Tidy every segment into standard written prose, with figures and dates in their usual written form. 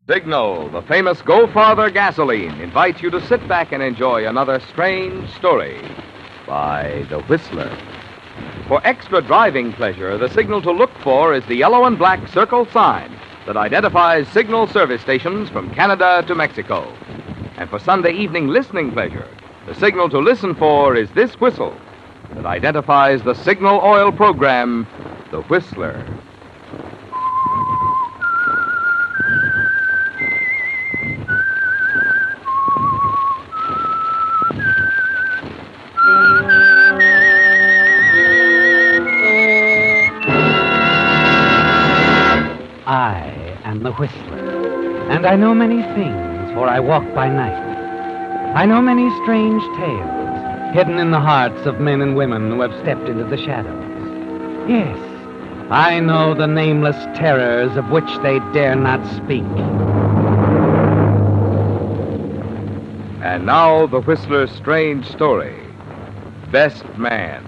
Signal, the famous Go Farther gasoline, invites you to sit back and enjoy another strange story by The Whistler. For extra driving pleasure, the signal to look for is the yellow and black circle sign that identifies signal service stations from Canada to Mexico. And for Sunday evening listening pleasure, the signal to listen for is this whistle that identifies the signal oil program, The Whistler. I am the Whistler, and I know many things, for I walk by night. I know many strange tales, hidden in the hearts of men and women who have stepped into the shadows. Yes, I know the nameless terrors of which they dare not speak. And now, The Whistler's strange story, Best Man.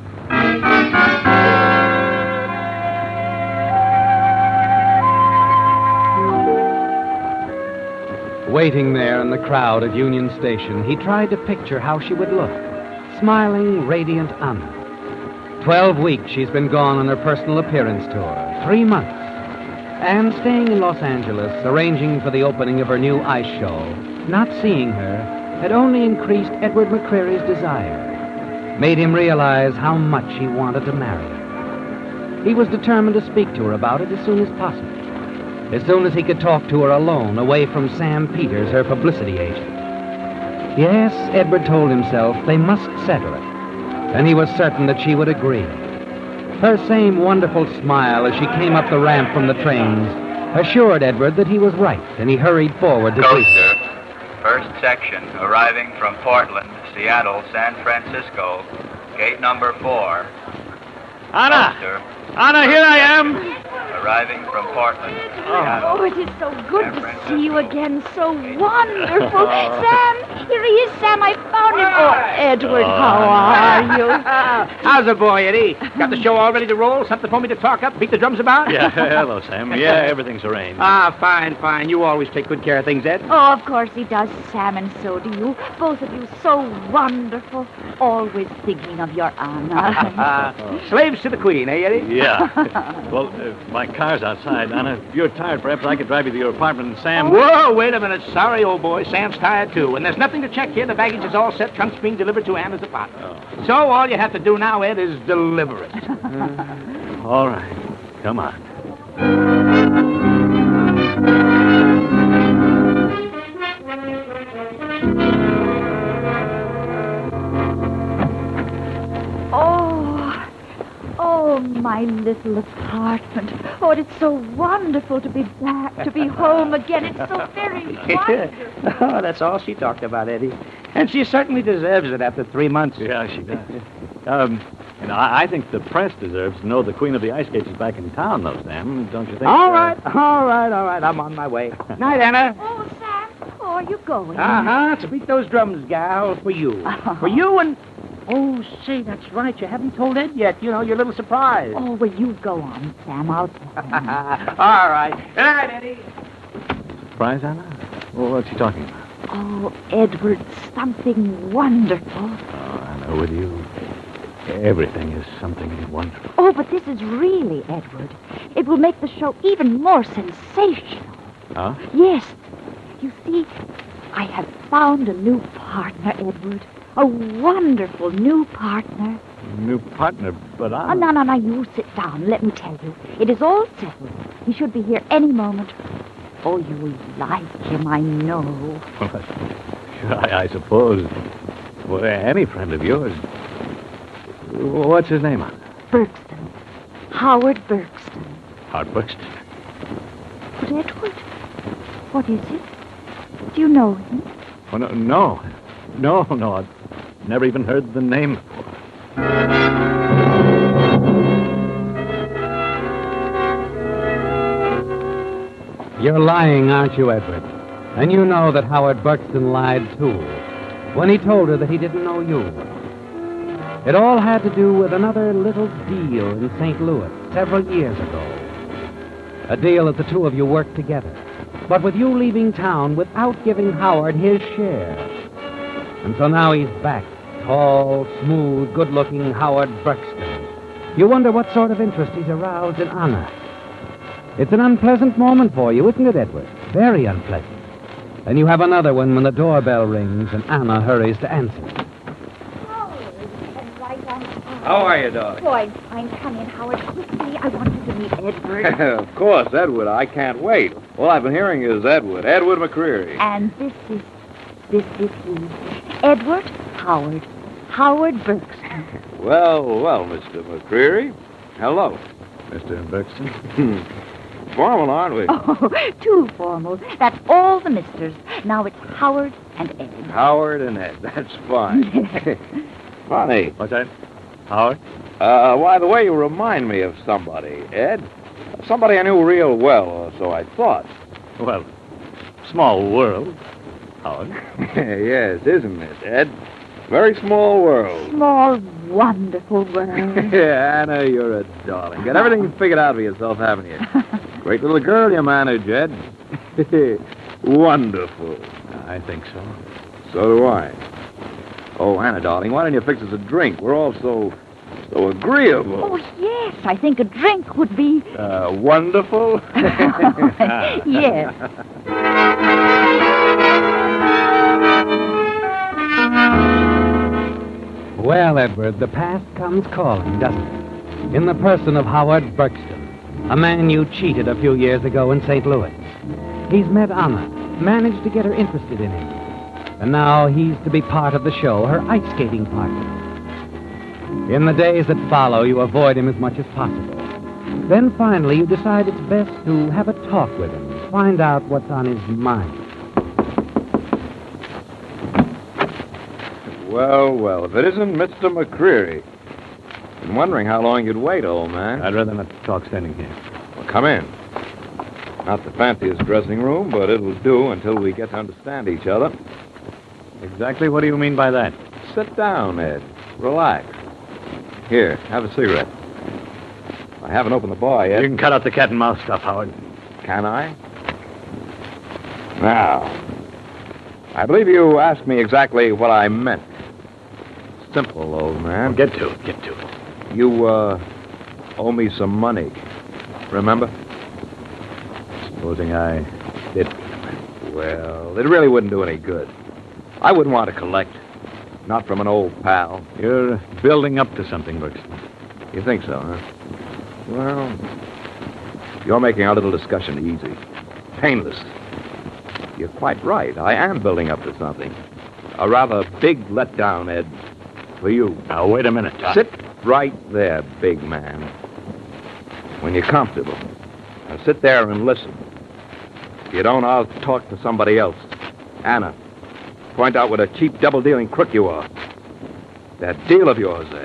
Waiting there in the crowd at Union Station, he tried to picture how she would look. Smiling, radiant Anna. 12 weeks she's been gone on her personal appearance tour. 3 months. And staying in Los Angeles, arranging for the opening of her new ice show, not seeing her had only increased Edward McCreary's desire. Made him realize how much he wanted to marry her. He was determined to speak to her about it as soon as possible. As soon as he could talk to her alone, away from Sam Peters, her publicity agent. Yes, Edward told himself they must settle it. And he was certain that she would agree. Her same wonderful smile as she came up the ramp from the trains assured Edward that he was right, and he hurried forward to greet her. Coaster, first section, arriving from Portland, Seattle, San Francisco, gate number 4. Anna! Coaster, Anna, here I am! arriving from Portland, Seattle. Oh, it is so good to see you again. So wonderful. Sam, here he is, Sam. I found him. Oh, Edward, how are you? How's the boy, Eddie? Got the show all ready to roll? Something for me to talk up, beat the drums about? Yeah, hello, Sam. Yeah, everything's arranged. Ah, fine, fine. You always take good care of things, Ed. Oh, of course he does, Sam, and so do you. Both of you so wonderful. Always thinking of your Anna. Slaves to the queen, eh, Eddie? Yeah. Well, my car's outside. Anna, if you're tired, perhaps I could drive you to your apartment, and Sam... Whoa, wait a minute. Sorry, old boy. Sam's tired, too. And there's nothing to check here. The baggage is all set. Trunk's being delivered to Anna's apartment. Oh. So all you have to do now, Ed, is deliver it. All right. Come on. Oh, my little apartment. Oh, it's so wonderful to be back, to be home again. It's so very wonderful. Oh, that's all she talked about, Eddie. And she certainly deserves it after 3 months. Yeah, she does. I think the press deserves to know the Queen of the Ice Skates is back in town, though, Sam. Don't you think? All right. I'm on my way. Night, Anna. Oh, Sam, oh, are you going? Uh-huh. To beat those drums, gal, for you. For you and... Oh, say, that's right. You haven't told Ed yet. You know, your little surprise. Oh, well, you go on, Sam. I'll tell him. All right. Good night, Eddie. Surprise, Anna? Well, what's he talking about? Oh, Edward, something wonderful. Oh, Anna, with you, everything is something wonderful. Oh, but this is really, Edward. It will make the show even more sensational. Huh? Yes. You see, I have found a new partner, Edward. A wonderful new partner. New partner, but I... Oh, no, you sit down. Let me tell you. It is all settled. He should be here any moment. Oh, you like him, I know. Sure, I suppose. Well, any friend of yours. What's his name, Anna? Berkston. Howard Berkston. Howard Berkston. But, Edward, what is it? Do you know him? Oh, no. I've never even heard the name before. You're lying, aren't you, Edward? And you know that Howard Berkston lied, too, when he told her that he didn't know you. It all had to do with another little deal in St. Louis several years ago. A deal that the two of you worked together. but with you leaving town without giving Howard his share. And so now he's back, tall, smooth, good-looking Howard Buxton. You wonder what sort of interest he's aroused in Anna. It's an unpleasant moment for you, isn't it, Edward? Very unpleasant. Then you have another one when the doorbell rings and Anna hurries to answer. How are you, darling? Oh, I'm fine. Come in, Howard, quickly. I wanted to meet Edward. Of course, Edward. I can't wait. All I've been hearing is Edward McCreary. And this is he. Edward Howard Buxton. Well, Mr. McCreary. Hello. Mr. Buxton. Formal, aren't we? Oh, too formal. That's all the misters. Now it's Howard and Ed. Howard and Ed. That's fine. Funny. What's that? Howard? Why, the way you remind me of somebody, Ed. Somebody I knew real well, or so I thought. Well, small world, Howard. Yes, isn't it, Ed? Very small world. Small, wonderful world. Yeah, Anna, you're a darling. Got everything figured out for yourself, haven't you? Great little girl you manage, Ed. Wonderful. I think so. So do I. Oh, Anna, darling, why don't you fix us a drink? We're all so agreeable. Oh, yes, I think a drink would be... Wonderful? Yes. Well, Edward, the past comes calling, doesn't it? In the person of Howard Buxton, a man you cheated a few years ago in St. Louis. He's met Anna, managed to get her interested in him. And now he's to be part of the show, her ice skating partner. In the days that follow, you avoid him as much as possible. Then finally, you decide it's best to have a talk with him, find out what's on his mind. Well, if it isn't Mr. McCreary. Been wondering how long you'd wait, old man. I'd rather not talk standing here. Well, come in. Not the fanciest dressing room, but it'll do until we get to understand each other. Exactly what do you mean by that? Sit down, Ed. Relax. Here, have a cigarette. I haven't opened the bar yet. You can cut out the cat and mouse stuff, Howard. Can I? Now, I believe you asked me exactly what I meant. Simple, old man. Get to it. You, owe me some money. Remember? Supposing I did. Well, it really wouldn't do any good. I wouldn't want to collect. Not from an old pal. You're building up to something, Buxton. You think so, huh? Well, you're making our little discussion easy. Painless. You're quite right. I am building up to something. A rather big letdown, Ed. For you. Now, wait a minute. Sit right there, big man. When you're comfortable. Now, sit there and listen. If you don't, I'll talk to somebody else. Anna. Point out what a cheap double-dealing crook you are. That deal of yours, Ed.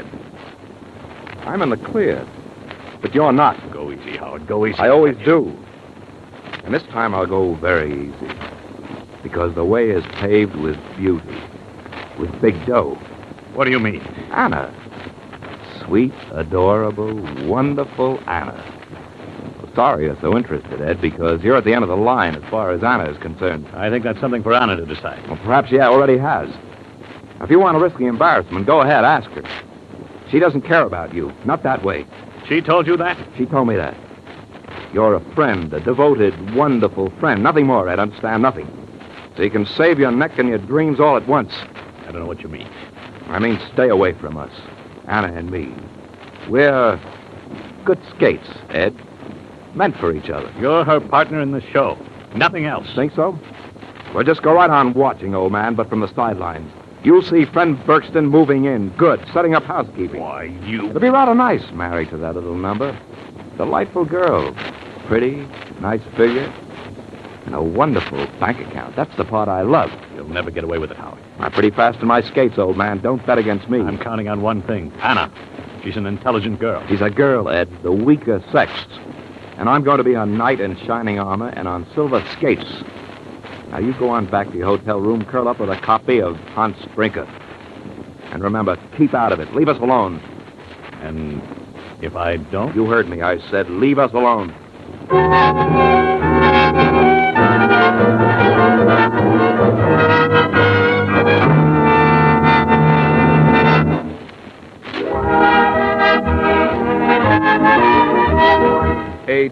I'm in the clear. But you're not. Go easy, Howard. Go easy. I always do. And this time I'll go very easy. Because the way is paved with beauty. With big dough. What do you mean? Anna. Sweet, adorable, wonderful Anna. Well, sorry you're so interested, Ed, because you're at the end of the line as far as Anna is concerned. I think that's something for Anna to decide. Well, perhaps she already has. Now, if you want to risk the embarrassment, go ahead, ask her. She doesn't care about you. Not that way. She told you that? She told me that. You're a friend, a devoted, wonderful friend. Nothing more, Ed. Understand? Nothing. So you can save your neck and your dreams all at once. I don't know what you mean. I mean, stay away from us. Anna and me. We're good skates, Ed. Meant for each other. You're her partner in the show. Nothing else. Think so? Well, just go right on watching, old man, but from the sidelines. You'll see friend Buxton moving in. Good. Setting up housekeeping. Why, you... It'll be rather nice, married to that little number. Delightful girl. Pretty, nice figure, and a wonderful bank account. That's the part I love. You'll never get away with it, Howard. I'm pretty fast in my skates, old man. Don't bet against me. I'm counting on one thing. Anna. She's an intelligent girl. She's a girl, Ed, the weaker sex. And I'm going to be on knight in shining armor and on silver skates. Now, you go on back to your hotel room, curl up with a copy of Hans Brinker. And remember, keep out of it. Leave us alone. And if I don't? You heard me. I said leave us alone.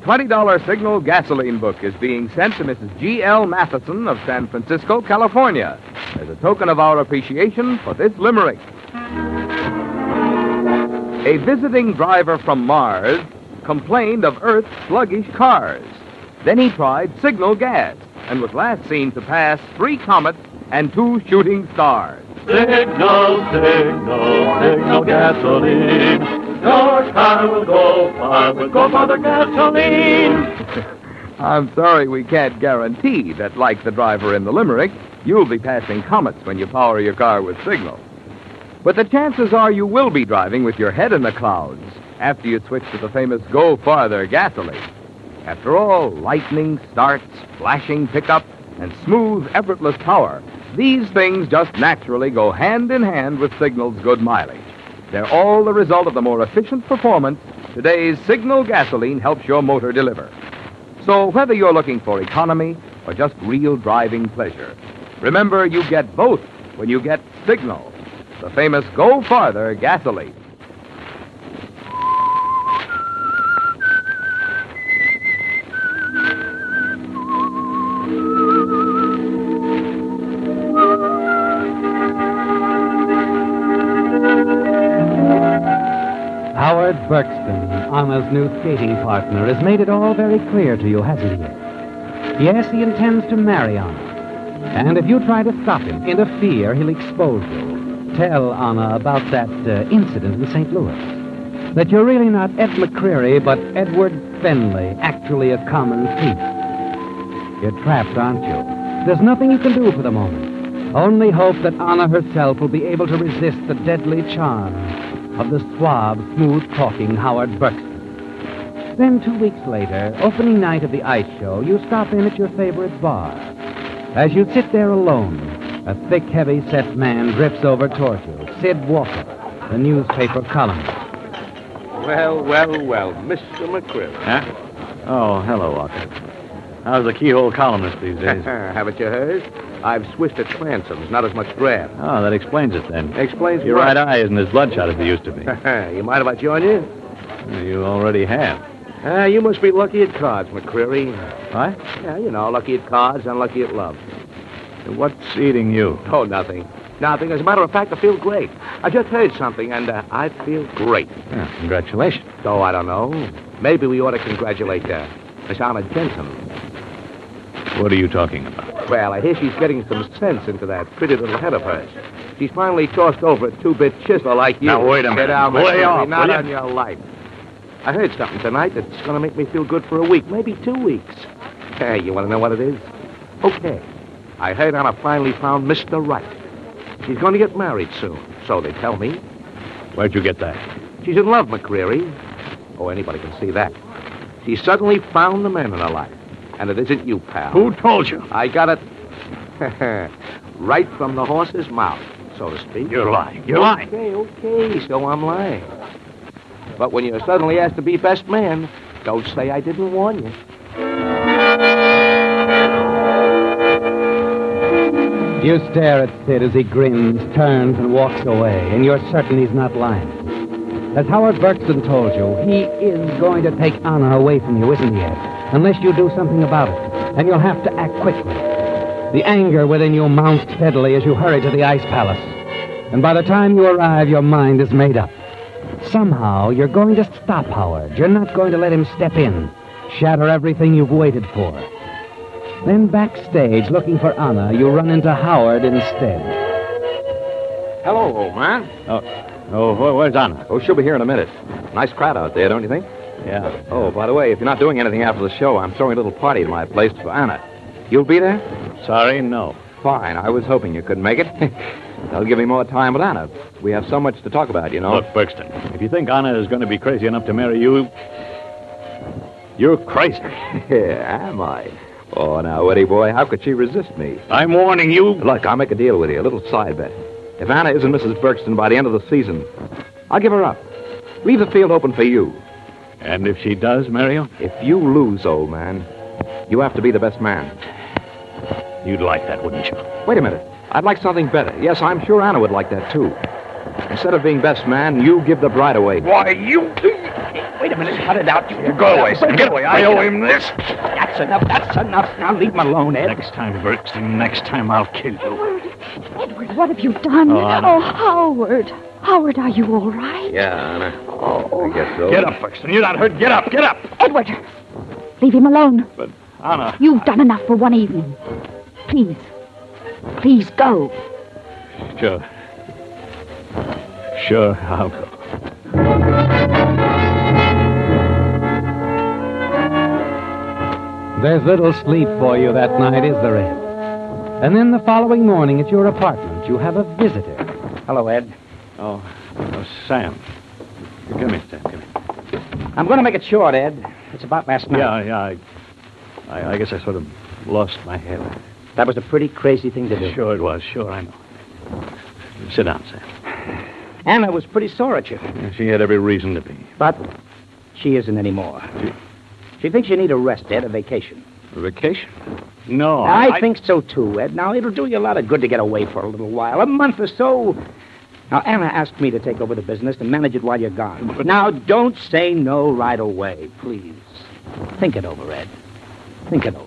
$20 Signal gasoline book is being sent to Mrs. G.L. Matheson of San Francisco, California, as a token of our appreciation for this limerick. A visiting driver from Mars complained of Earth's sluggish cars. Then he tried Signal gas and was last seen to pass 3 comets and 2 shooting stars. Signal, signal, signal gasoline. Your car will go far with Go Father gasoline. I'm sorry we can't guarantee that, like the driver in the limerick, you'll be passing comets when you power your car with Signal. But the chances are you will be driving with your head in the clouds after you switch to the famous Go Farther gasoline. After all, lightning starts, flashing pickup, and smooth, effortless power, these things just naturally go hand in hand with Signal's good mileage. They're all the result of the more efficient performance today's Signal gasoline helps your motor deliver. So whether you're looking for economy or just real driving pleasure, remember you get both when you get Signal, the famous Go Farther gasoline. Howard Berkston, Anna's new skating partner, has made it all very clear to you, hasn't he? Yes, he intends to marry Anna. And if you try to stop him, interfere, he'll expose you. Tell Anna about that incident in St. Louis. That you're really not Ed McCreary, but Edward Fenley, actually a common thief. You're trapped, aren't you? There's nothing you can do for the moment. Only hope that Anna herself will be able to resist the deadly charm of the suave, smooth-talking Howard Berkston. Then 2 weeks later, opening night of the ice show, you stop in at your favorite bar. As you sit there alone, a thick, heavy-set man drifts over toward you, Sid Walker, the newspaper columnist. Well, Mr. McCreary. Huh? Oh, hello, Walker. How's the keyhole columnist these days? Haven't you heard? I've switched to transoms, not as much draft. Oh, that explains it then. Explains Your what? right eye isn't as bloodshot as it used to be. You mind if I join you? You already have. You must be lucky at cards, McCreary. What? Yeah, you know, lucky at cards, unlucky at love. What's eating you? Oh, nothing. Nothing. As a matter of fact, I feel great. I just heard something, and I feel great. Yeah, congratulations. Oh, I don't know. Maybe we ought to congratulate Miss Anna Jensen. What are you talking about? Well, I hear she's getting some sense into that pretty little head of hers. She's finally tossed over a 2-bit chisel like you. Now, wait a minute. Get out, Way McCreary, off, not will on you? your life. I heard something tonight that's going to make me feel good for a week, maybe 2 weeks. Hey, you want to know what it is? Okay. I heard Anna finally found Mr. Right. She's going to get married soon, so they tell me. Where'd you get that? She's in love, McCreary. Oh, anybody can see that. She suddenly found the man in her life. And it isn't you, pal. Who told you? I got it right from the horse's mouth, so to speak. You're lying. You're lying. Okay, so I'm lying. But when you're suddenly asked to be best man, don't say I didn't warn you. You stare at Sid as he grins, turns, and walks away, and you're certain he's not lying. As Howard Berkston told you, he is going to take Anna away from you, isn't he, Ed? Unless you do something about it, and you'll have to act quickly. The anger within you mounts steadily as you hurry to the Ice Palace. And by the time you arrive, your mind is made up. Somehow, you're going to stop Howard. You're not going to let him step in, shatter everything you've waited for. Then backstage, looking for Anna, you run into Howard instead. Hello, old man. Where's Anna? Oh, she'll be here in a minute. Nice crowd out there, don't you think? Yeah. Oh, by the way, if you're not doing anything after the show, I'm throwing a little party at my place for Anna. You'll be there? Sorry, no. Fine. I was hoping you could make it. That'll give me more time with Anna. We have so much to talk about, you know. Look, Berkston, if you think Anna is going to be crazy enough to marry you, you're crazy. Yeah, am I? Oh, now, Eddie boy, how could she resist me? I'm warning you. Look, I'll make a deal with you, a little side bet. If Anna isn't Mrs. Berkston by the end of the season, I'll give her up. Leave the field open for you. And if she does marry you? If you lose, old man, you have to be the best man. You'd like that, wouldn't you? Wait a minute. I'd like something better. Yes, I'm sure Anna would like that, too. Instead of being best man, you give the bride away. Why, you... Wait a minute. Cut it out. You go away, Sam. Get away. I owe him this. That's enough. That's enough. Now leave him alone, Ed. Next time, Bergson, next time I'll kill you. Edward, what have you done? Oh, Anna. Oh, Howard. Howard, are you all right? Yeah, Anna. Oh. I guess so. Get up, Bergson. You're not hurt. Get up, get up. Edward, leave him alone. But, Anna... You've done enough for one evening. Please. Please go. Sure. Sure, I'll go. There's little sleep for you that night, is there, Ed? And then the following morning at your apartment, you have a visitor. Hello, Ed. Oh, Sam. Come here, Sam. Come here. I'm going to make it short, Ed. It's about last night. Yeah. I guess I sort of lost my head. That was a pretty crazy thing to do. Sure it was. Sure, I know. Sit down, Sam. Anna was pretty sore at you. Yeah, she had every reason to be. But she isn't anymore. She thinks you need a rest, Ed, a vacation. A vacation? No. I think so, too, Ed. Now, it'll do you a lot of good to get away for a little while. A month or so. Now, Anna asked me to take over the business and manage it while you're gone. But now, don't say no right away, please. Think it over, Ed. Think it over.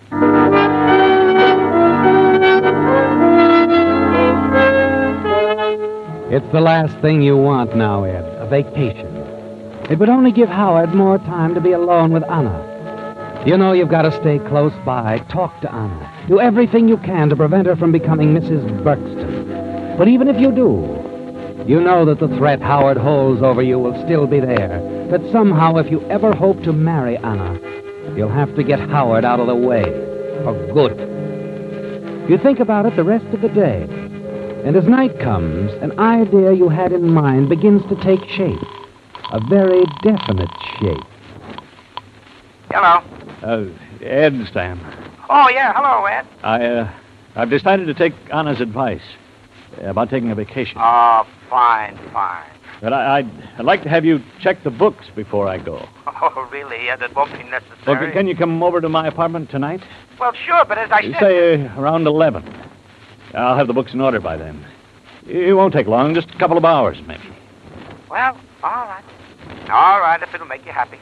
It's the last thing you want now, Ed, a vacation. It would only give Howard more time to be alone with Anna. You know you've got to stay close by, talk to Anna, do everything you can to prevent her from becoming Mrs. Berkston. But even if you do, you know that the threat Howard holds over you will still be there, that somehow if you ever hope to marry Anna, you'll have to get Howard out of the way, for good. You think about it the rest of the day, and as night comes, an idea you had in mind begins to take shape. A very definite shape. Hello. Ed, Sam. Oh, yeah. Hello, Ed. I've decided to take Anna's advice about taking a vacation. Oh, fine. But I'd like to have you check the books before I go. Oh, really? Yeah, that won't be necessary. Well, can you come over to my apartment tonight? Well, sure, but as I said... Say around 11. I'll have the books in order by then. It won't take long, just a couple of hours, maybe. Well, all right. All right, if it'll make you happy.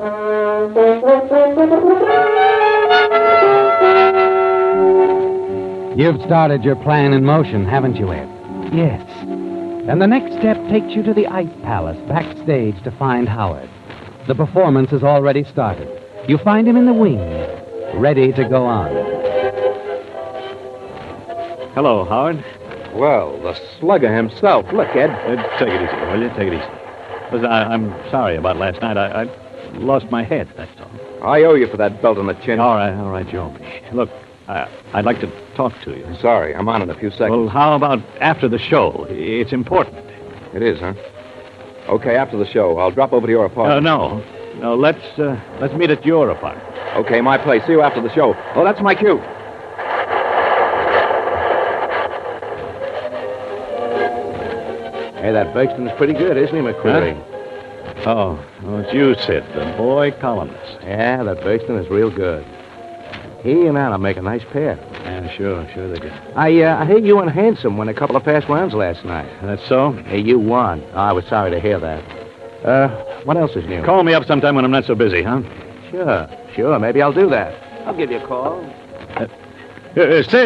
You've started your plan in motion, haven't you, Ed? Yes. And the next step takes you to the Ice Palace, backstage, to find Howard. The performance has already started. You find him in the wings, ready to go on. Hello, Howard. Well, the slugger himself. Look, Ed. Take it easy, will you? Take it easy. Listen, I'm sorry about last night. I lost my head, that's all. I owe you for that belt on the chin. All right, you owe me. Look, I'd like to talk to you. Sorry, I'm on in a few seconds. Well, how about after the show? It's important. It is, huh? Okay, after the show. I'll drop over to your apartment. No, let's meet at your apartment. Okay, my place. See you after the show. Oh, that's my cue. Hey, that Bergston's pretty good, isn't he, McCreary? Huh? Oh, it's you, Sid, the boy columnist. Yeah, that Bergston is real good. He and Anna make a nice pair. Yeah, sure they do. I hear you and Handsome won a couple of fast rounds last night. That's so? Hey, you won. Oh, I was sorry to hear that. What else is new? Call me up sometime when I'm not so busy, huh? Sure. Maybe I'll do that. I'll give you a call. Sid.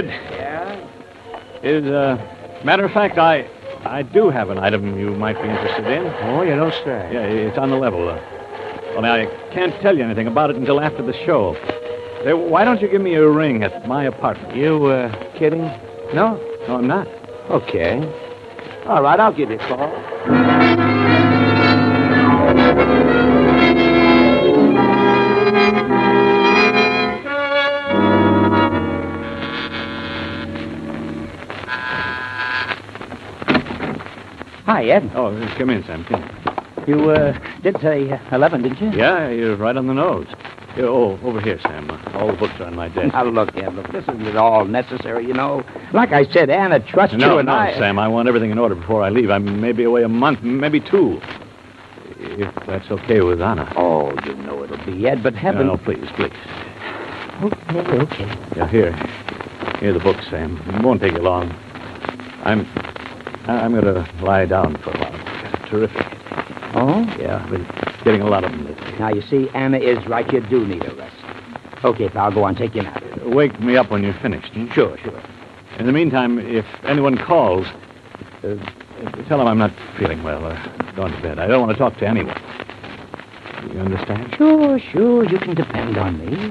Yeah? Matter of fact, I do have an item you might be interested in. Oh, you don't say. Yeah, it's on the level. Only I can't tell you anything about it until after the show. Why don't you give me a ring at my apartment? You, kidding? No, I'm not. Okay. All right, I'll give you a call. Hi, Ed. Oh, come in, Sam. Come in. You did say 11, didn't you? Yeah, you're right on the nose. Over here, Sam. All the books are on my desk. Now, look, Ed, this isn't at all necessary, you know. Like I said, Anna trusts you and I... No, Sam, I want everything in order before I leave. I may be away a month, maybe 2. If that's okay with Anna. Oh, you know it'll be, Ed, but heaven... No, please. Okay. Yeah, here are the books, Sam. It won't take you long. I'm going to lie down for a while. Terrific. Oh? Yeah, I've been Getting a lot of them lately. Now, you see, Anna is right. You do need a rest. Okay, pal, go on. Take your nap. Wake me up when you're finished. Hmm? Sure. In the meantime, if anyone calls, tell them I'm not feeling well. Going to bed. I don't want to talk to anyone. You understand? Sure. You can depend on me.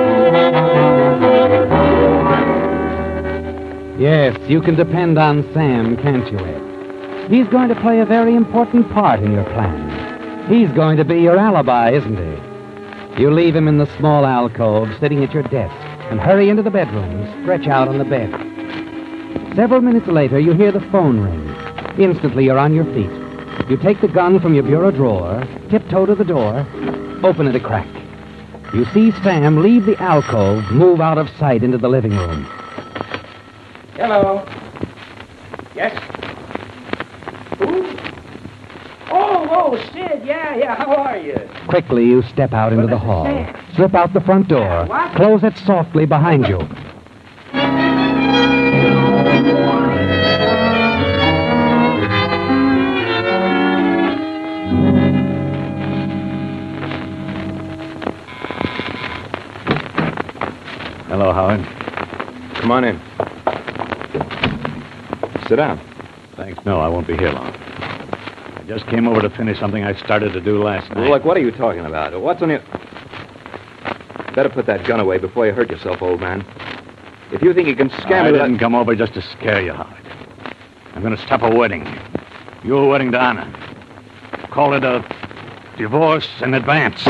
Yes, you can depend on Sam, can't you, Ed? He's going to play a very important part in your plan. He's going to be your alibi, isn't he? You leave him in the small alcove, sitting at your desk, and hurry into the bedroom and stretch out on the bed. Several minutes later, you hear the phone ring. Instantly, you're on your feet. You take the gun from your bureau drawer, tiptoe to the door, open it a crack. You see Sam leave the alcove, move out of sight into the living room. Hello. Yes? Who? Oh, Sid. Yeah. How are you? Quickly, you step out into the hall. Slip out the front door. What? Close it softly behind you. Hello, Howard. Come on in. Sit down. Thanks. No, I won't be here long. I just came over to finish something I started to do last night. Well, look, what are you talking about? What's on your... Better put that gun away before you hurt yourself, old man. If you think you can scam I me... didn't come over just to scare you, Howard. I'm going to stop a wedding. Your wedding to Anna. Call it a divorce in advance.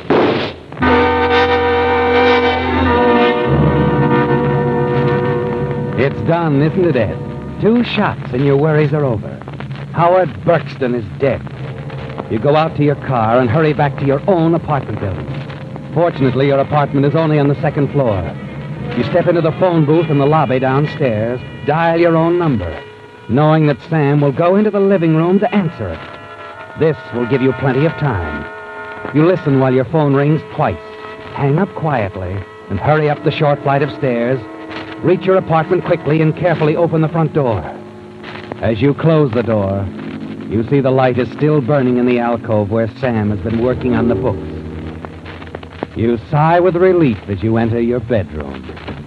It's done, isn't it, Ed? 2 shots and your worries are over. Howard Burkston is dead. You go out to your car and hurry back to your own apartment building. Fortunately, your apartment is only on the 2nd floor. You step into the phone booth in the lobby downstairs, dial your own number, knowing that Sam will go into the living room to answer it. This will give you plenty of time. You listen while your phone rings twice, hang up quietly, and hurry up the short flight of stairs. Reach your apartment quickly and carefully open the front door. As you close the door, you see the light is still burning in the alcove where Sam has been working on the books. You sigh with relief as you enter your bedroom.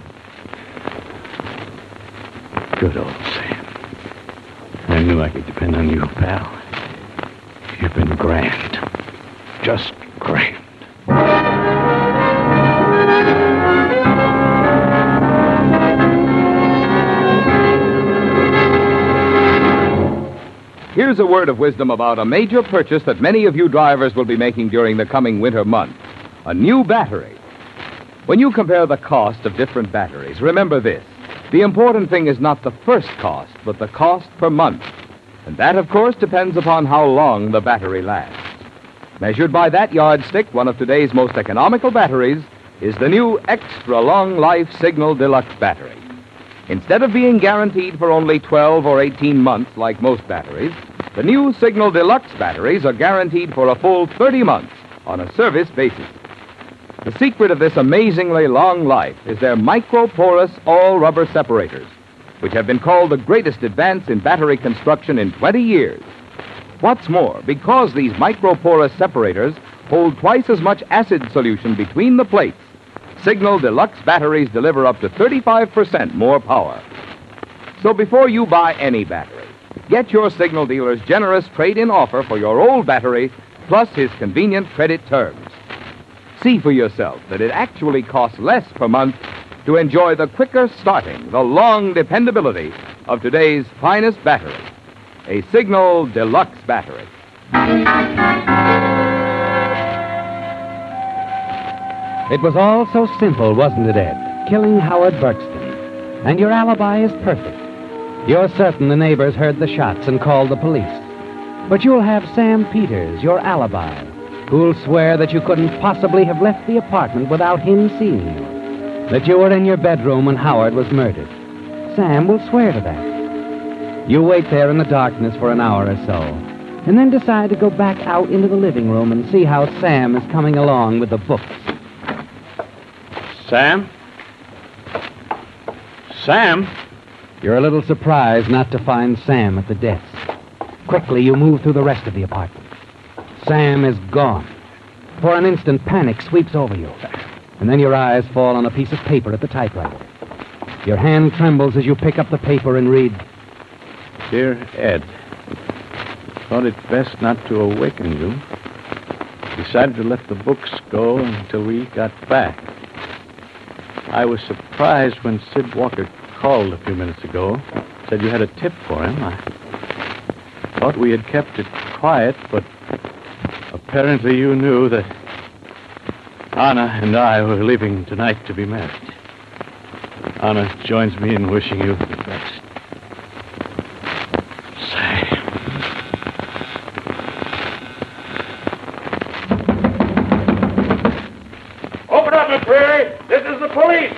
Good old Sam. I knew I could depend on you, pal. You've been grand. Just grand. Here's a word of wisdom about a major purchase that many of you drivers will be making during the coming winter month. A new battery. When you compare the cost of different batteries, remember this. The important thing is not the first cost, but the cost per month. And that, of course, depends upon how long the battery lasts. Measured by that yardstick, one of today's most economical batteries is the new Extra Long Life Signal Deluxe battery. Instead of being guaranteed for only 12 or 18 months like most batteries, the new Signal Deluxe batteries are guaranteed for a full 30 months on a service basis. The secret of this amazingly long life is their micro-porous all-rubber separators, which have been called the greatest advance in battery construction in 20 years. What's more, because these micro-porous separators hold twice as much acid solution between the plates, Signal Deluxe batteries deliver up to 35% more power. So before you buy any battery, get your Signal dealer's generous trade-in offer for your old battery, plus his convenient credit terms. See for yourself that it actually costs less per month to enjoy the quicker starting, the long dependability of today's finest battery, a Signal Deluxe battery. It was all so simple, wasn't it, Ed? Killing Howard Burkston. And your alibi is perfect. You're certain the neighbors heard the shots and called the police. But you'll have Sam Peters, your alibi, who'll swear that you couldn't possibly have left the apartment without him seeing you, that you were in your bedroom when Howard was murdered. Sam will swear to that. You wait there in the darkness for an hour or so, and then decide to go back out into the living room and see how Sam is coming along with the books. Sam? Sam? You're a little surprised not to find Sam at the desk. Quickly, you move through the rest of the apartment. Sam is gone. For an instant, panic sweeps over you. And then your eyes fall on a piece of paper at the typewriter. Your hand trembles as you pick up the paper and read, Dear Ed, thought it best not to awaken you. Decided to let the books go until we got back. I was surprised when Sid Walker called a few minutes ago. Said you had a tip for him. I thought we had kept it quiet, but apparently you knew that Anna and I were leaving tonight to be married. Anna joins me in wishing you the best. Sam. Open up, McCreary. This is the police.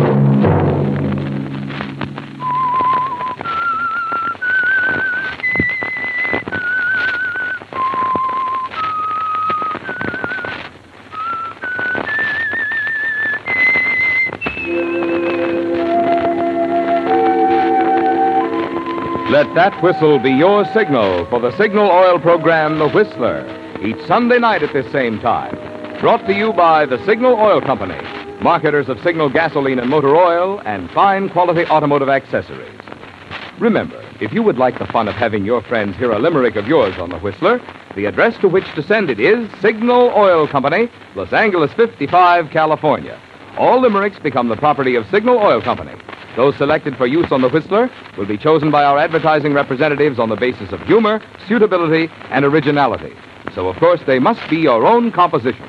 Let that whistle be your signal for the Signal Oil program, The Whistler, each Sunday night at this same time. Brought to you by the Signal Oil Company, marketers of Signal gasoline and motor oil and fine quality automotive accessories. Remember, if you would like the fun of having your friends hear a limerick of yours on The Whistler, the address to which to send it is Signal Oil Company, Los Angeles 55, California. All limericks become the property of Signal Oil Company. Those selected for use on The Whistler will be chosen by our advertising representatives on the basis of humor, suitability, and originality. So, of course, they must be your own composition.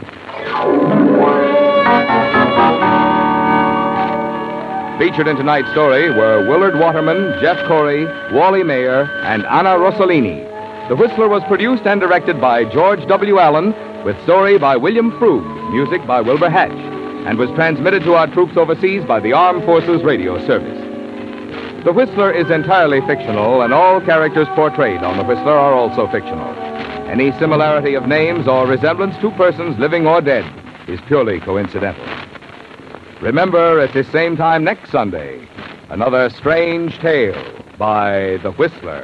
Featured in tonight's story were Willard Waterman, Jeff Corey, Wally Mayer, and Anna Rossellini. The Whistler was produced and directed by George W. Allen, with story by William Froug, music by Wilbur Hatch, and was transmitted to our troops overseas by the Armed Forces Radio Service. The Whistler is entirely fictional, and all characters portrayed on The Whistler are also fictional. Any similarity of names or resemblance to persons living or dead is purely coincidental. Remember, at this same time next Sunday, another strange tale by The Whistler.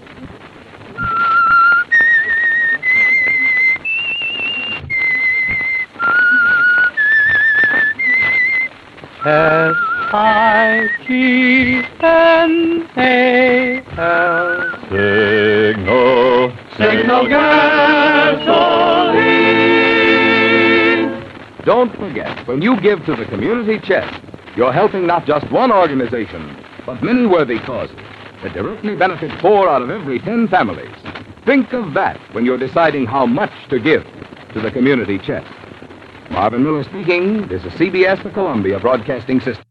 S-I-G-N-A-L Signal. Signal gasoline. Don't forget, when you give to the community chest, you're helping not just one organization, but many worthy causes that directly benefit 4 out of every 10 families. Think of that when you're deciding how much to give to the community chest. Marvin Miller speaking. This is CBS, the Columbia Broadcasting System.